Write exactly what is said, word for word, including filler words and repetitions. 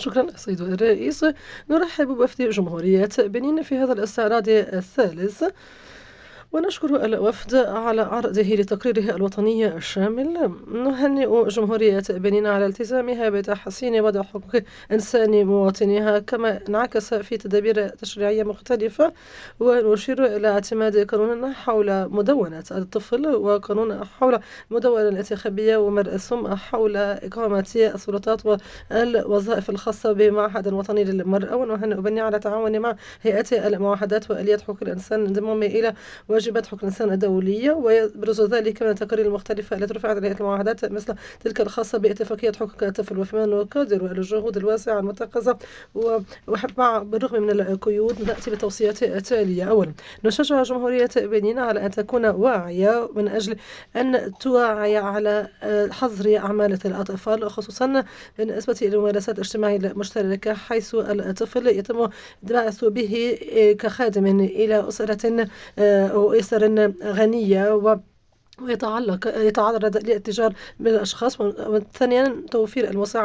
شكرا سيد الرئيس. نرحب بوفد جمهورية بنين في هذا الاستعراض الثالث، ونشكر الوفد على عرضه لتقريره الوطني الشامل. نهنئ جمهورية بنين على التزامها بتحسين وضع حقوق إنسان مواطنيها، كما انعكس في تدابير تشريعية مختلفة. ونشير إلى اعتماد قانون حول مدونة الطفل، وقانون حول المدونة الانتخابية، ومرسوم حول إقامة السلطات والوظائف الخاصة بمعهد وطني للمرأة. ونهنئ بنين على التعاون مع هيئات المعاهدات وآليات حقوق الإنسان انضمام إلى واجبات حقوق الإنسان الدولية. ويبرز ذلك من التقارير المختلفة التي رفعت عليها المعاهدات، مثل تلك الخاصة باتفاقية حقوق الطفل. وفيما نقدر على الجهود الواسعة المتخذة ومع بالرغم من القيود، نأتي بالتوصيات التالية. أولا، نشجع جمهورية بنين على أن تكون واعية من أجل أن توعي على حظر أعمال الأطفال، خصوصا بالنسبة إلى الممارسات الاجتماعية المشتركة، حيث الطفل يتم البعث به كخادم إلى أسرة أو أسر غنية و ويتعلق يتعرض للاتجار بالأشخاص. وثانيا، توفير المساعدة